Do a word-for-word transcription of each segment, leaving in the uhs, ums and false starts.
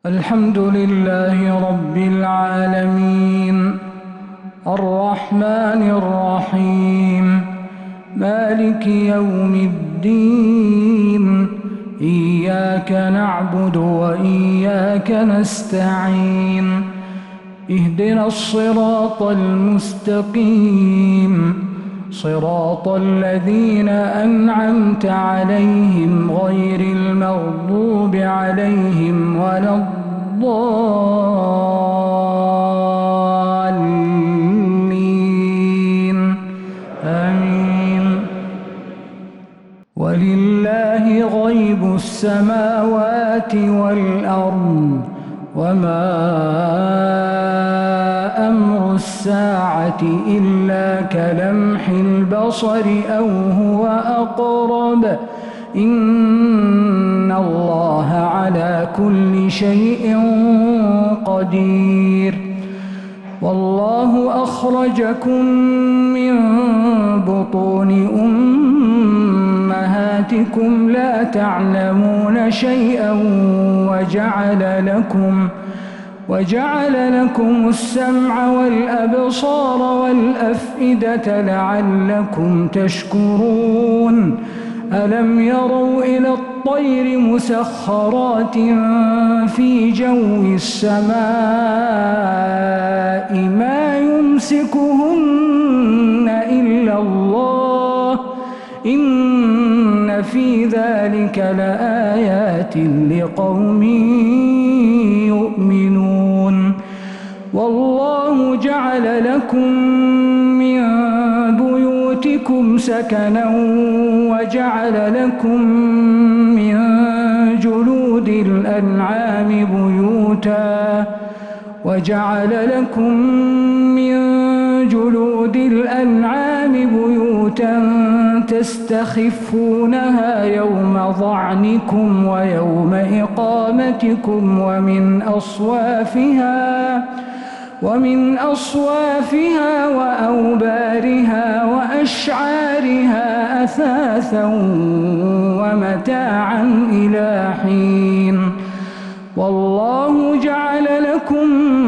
الحمد لله رب العالمين الرحمن الرحيم مالك يوم الدين إياك نعبد وإياك نستعين اهدنا الصراط المستقيم صراط الذين أنعمت عليهم غير المغضوب عليهم ولا الضالين آمين. ولله غيب السماوات والأرض وما أمر الساعة إلا كلمح البصر أو هو أقرب إن الله على كل شيء قدير. والله أخرجكم من بطون أمهاتكم لا تعلمون شيئا وجعل لكم وجعل لكم السمع والأبصار والأفئدة لعلكم تشكرون. ألم يروا إلى الطير مسخرات في جو السماء ما يمسكهن إلا الله إن في ذلك لآيات لقوم يؤمنون. والله جعل لكم من بيوتكم سكنا وجعل لكم من جلود الأنعام بيوتا وجعل لكم من جلود الأنعام بيوتا تستخفونها يوم ظعنكم ويوم إقامتكم ومن أصوافها ومن أصوافها وأوبارها وأشعارها أثاثا ومتاعا إلى حين. والله جعل لكم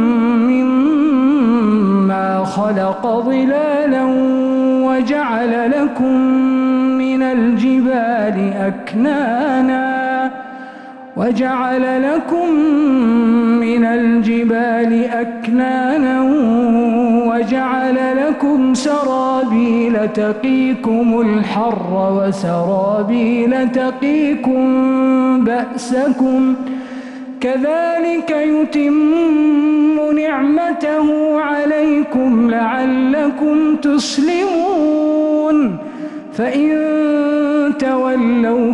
مما خلق ظلالا وجعل لكم من الجبال أكنانا وجعل لكم من الجبال أكنانا وجعل لكم سرابيل تقيكم الحر وسرابيل تقيكم بأسكم كذلك يتم نعمته عليكم لعلكم تسلمون. فإن تولوا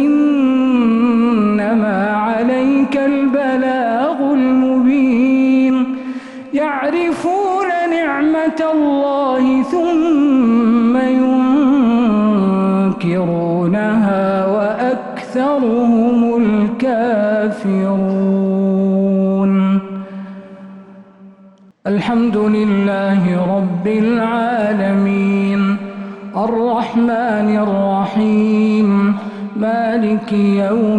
فإنما عليك البلاغ المبين. يعرفون نعمة الله ثم ينكرونها وأكثرهم الكافرون. الحمد لله رب العالمين الرحمن الرحيم مالك يوم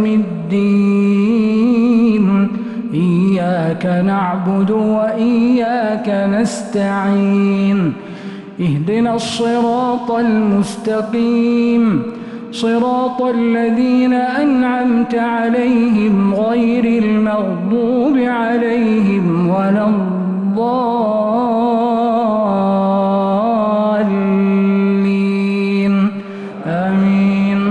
الدين إياك نعبد وإياك نستعين اهدنا الصراط المستقيم صراط الذين أنعمت عليهم غير المغضوب عليهم ولا الضالين آمين.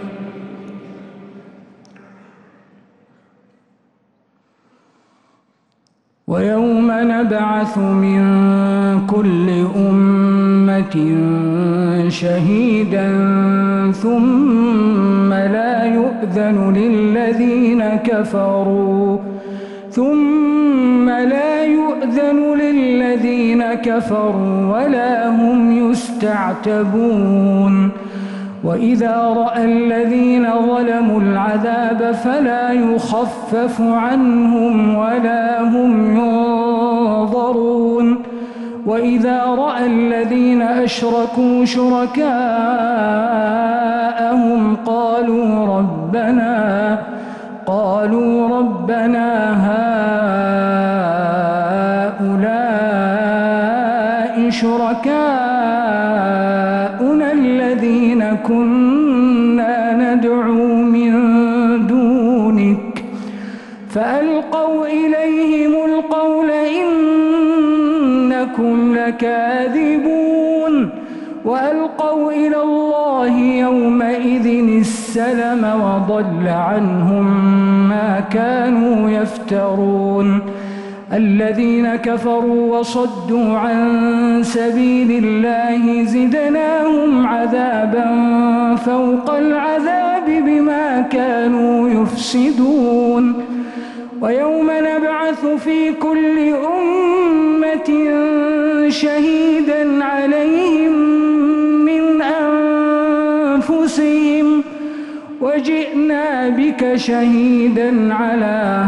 ويوم نبعث من كل أمة شهيدا ثم لا يؤذن للذين كفروا ثم لا يؤذن للذين كفروا ولا هم يستعتبون. وإذا رأى الذين ظلموا العذاب فلا يخفف عنهم ولا هم ينظرون. وإذا رأى الذين أشركوا شركاءهم قالوا ربنا قالوا ربنا هؤلاء شركاؤنا الذين كنا ندعو من دونك فألقوا إليهم القول إنكم لكاذبون وألقوا إلى الله يومئذ السلم وضل عنهم ما كانوا يفترون الذين كفروا وصدوا عن سبيل الله زدناهم عذابا فوق العذاب بما كانوا يفسدون ويوم نبعث في كل أمة شهيدا عليهم من أنفسهم وجئنا بك شهيدا على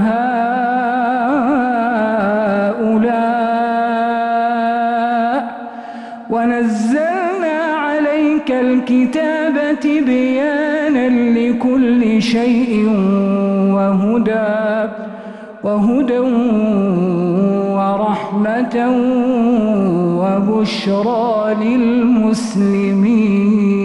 هؤلاء ونزلنا عليك الكتاب بيانا لكل شيء وهدى وهدى ورحمة وبشرى للمسلمين.